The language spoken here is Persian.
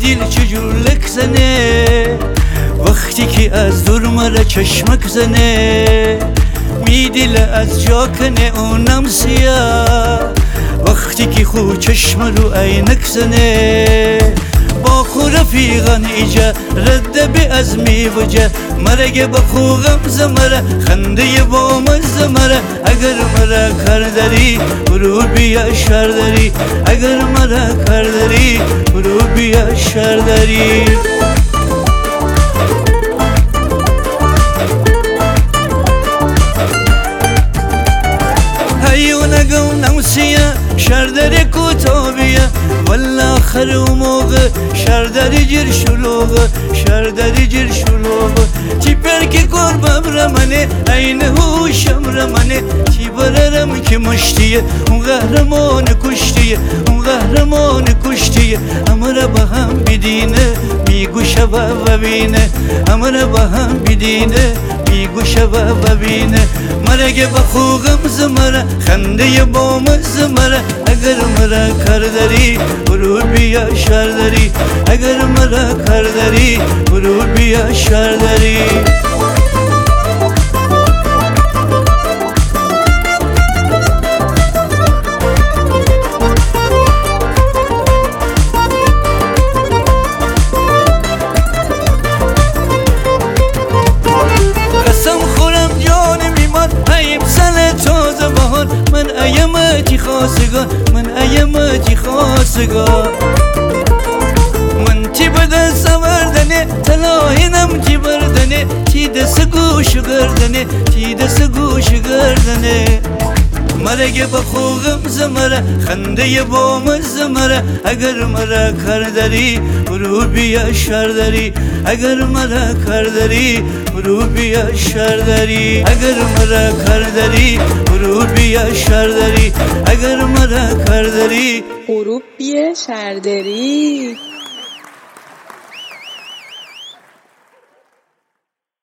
دل چجور زنه وقتی که از دور مرا چشمک زنه میدل از جا کنه اونم سیاه وقتی که خو چشم رو عینک زنه با خو رفیقان ایجا رد بی از میوجه مرگ با خو غمز مرا خنده با مز مرا اگر مرا کار داری برو بیا شر داری اگر مرا کار داری برو بیا شر داری هیونگو نوسیه شردر کتابیه والله آخر و موقع شردر جر شلوغه شردر جر شلوغه چی برکی قربم رمانه این هوشم رمانه چی بررم که مشتیه اون قهرمان کشتیه اون قهرمان کشتیه امر با هم بدینه میگو شبه و بینه امر با هم بدینه میگو شبه و بینه مرگ با خوغم زمره خنده با مزمره اگر مرا کار داری برو بیا شر داری اگر مرا کار داری برو بیا شر داری من ایامتی خواستگاه من ایامتی خواستگاه من تی بده سوردنه تلاهینم تی بردنه تی دست گوش گردنه تی دست گوش گردنه مرگ با خوغم زمره خنده با مزمره اگر مرا کار داری برو بیا شر داری اگر مرا کار داری برو بیا شر داری اگر مرا کار داری برو بیا شر داری اگر مرا کار داری برو بیا شر داری